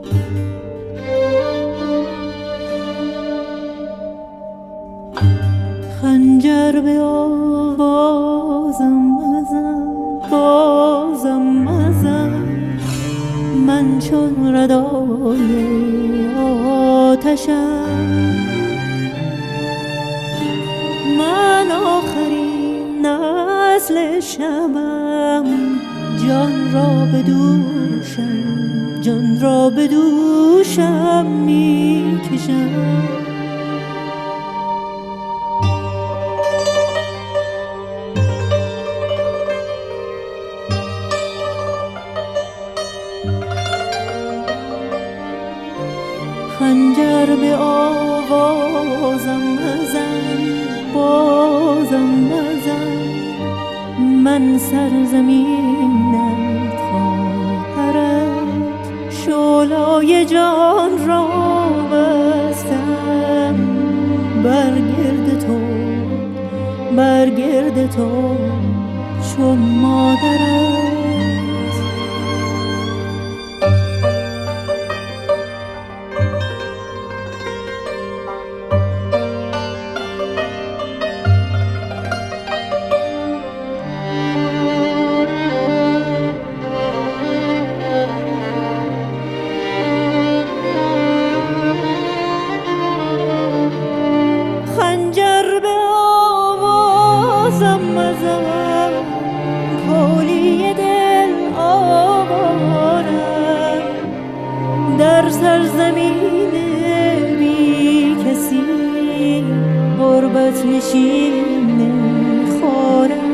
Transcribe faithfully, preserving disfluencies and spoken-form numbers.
خنجر به آوازم مزن، بازم مزن، من چون ردای آتشم. من آخرین نسل شمم، جان را به دوشم، جان را به دوشم می کشم. خنجر به آوازم مزن، بازم مزن، من سرزمینت خواهرت، شعله‌ی جان را بستم بر گرد تو، بر گرد تو چون مادرت. خنجر به آوازم مزن، کولی دل آوارم، در سرزمین بی کسی غربت نشین خورم.